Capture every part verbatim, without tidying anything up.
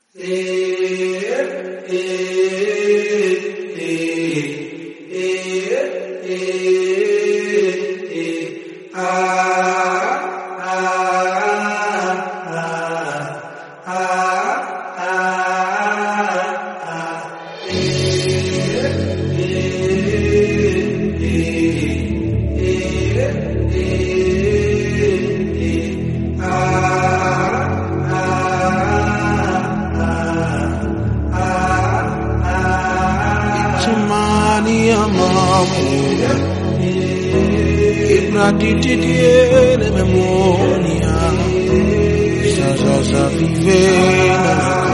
Ibradititiele memoria, Zazaza vivena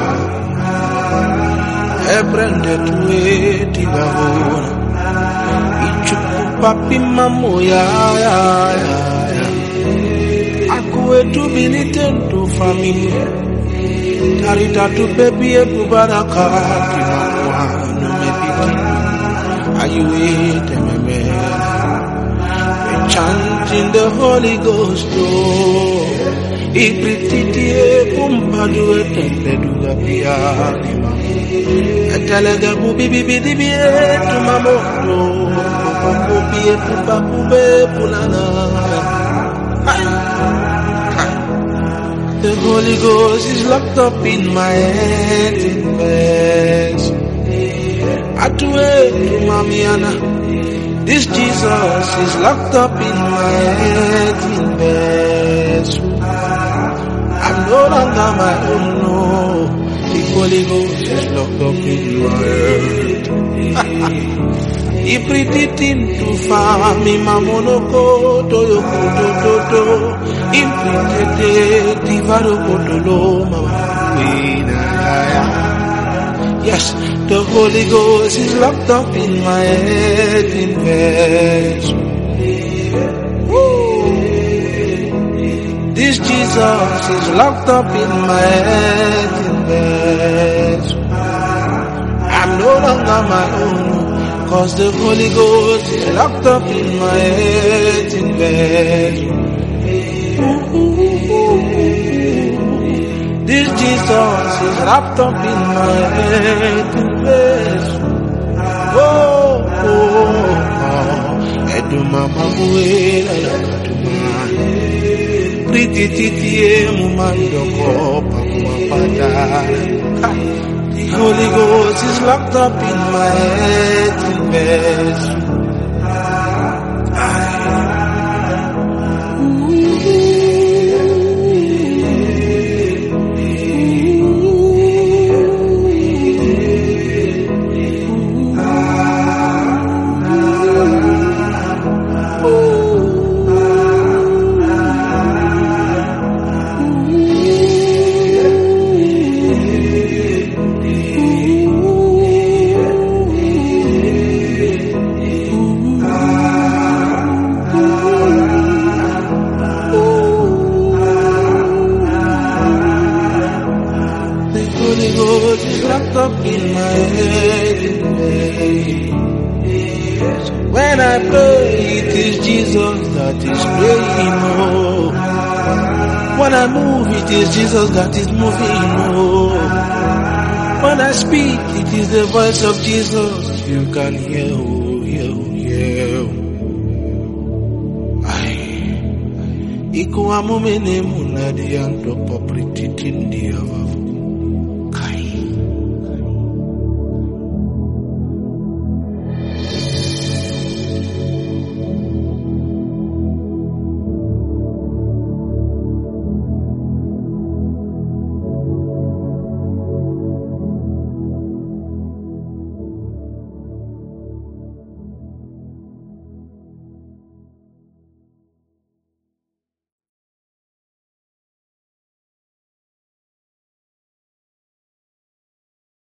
e prende tue ti lavora, Ichuku papi mamo ya ya ya ya, Aku e tu binitento famiglia, Tarita tu baby e bubaraka, Kimano me piti, Ayuete me me. Chanting the Holy Ghost, oh, Iprititie pumpadu etempeduga pianima, Etalaga bubi bibi dibi to mamoto, Pupi e pupa pube pulana. The Holy Ghost is locked up in my head in bed. Atue to mamiana. This Jesus is locked up in my head in bed. I'm no longer my own, no. The Holy Ghost is locked up in my head. Ipritin to fami mamonoko to yoko to to to. Impritete divaro kotolo mama. Yes, the Holy Ghost is locked up in my head in bed. This Jesus is locked up in my head in bed. I'm no longer my own, cause the Holy Ghost is locked up in my head in bed. This Jesus is wrapped up in my head in bed. Oh, oh, oh. Eduma mabuela yakatuma. Pretty titi mumando kopa muapada. The Holy Ghost is locked up in my head in bed. Up in my head. When I pray, it is Jesus that is praying. Oh. When I move, it is Jesus that is moving. Oh. When I speak, it is the voice of Jesus you can hear. Oh, hear, oh, hear. Ay, ikuwa mumene munadi anto poprititindi avavu.